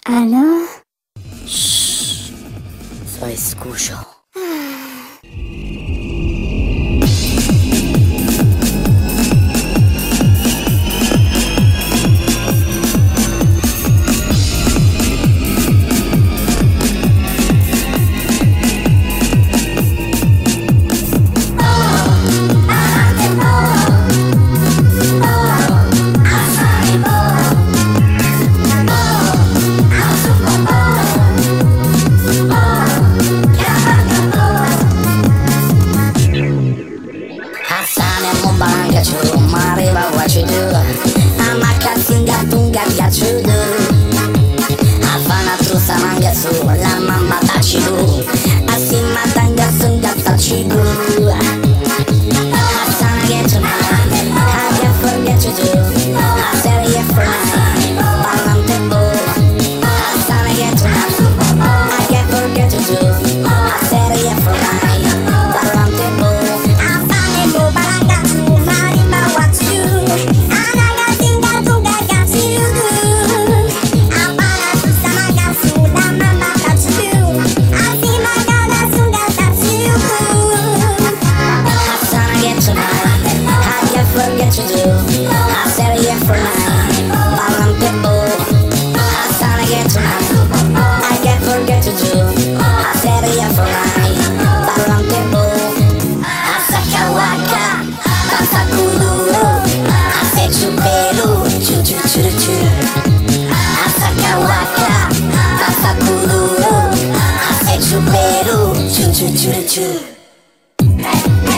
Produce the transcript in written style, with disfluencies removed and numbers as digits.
Aló. Shh, soy Escucho. Mariba, what you do? I'm a cat singa tunga got you do. Havana tu samangasu, la mamba tachidu. Asima tanga sunga tachidu. Hasana get to mine, I can't forget you do. I said yeah for mine, Balam Tempo. Hasana get to mine, I can't forget you do. I said yeah for mine, Balam Tempo. Forget to do. I said yeah for mine. Balam Tempo. Hasana get to mine. I can't forget to do. I said yeah for mine. Balam Tempo. Asaka waka. Tasa kuduro. Ase chupelu. Chu chu chu chu. Asaka waka. Tasa kuduro. Ase chupelu. Chu chu chu chu.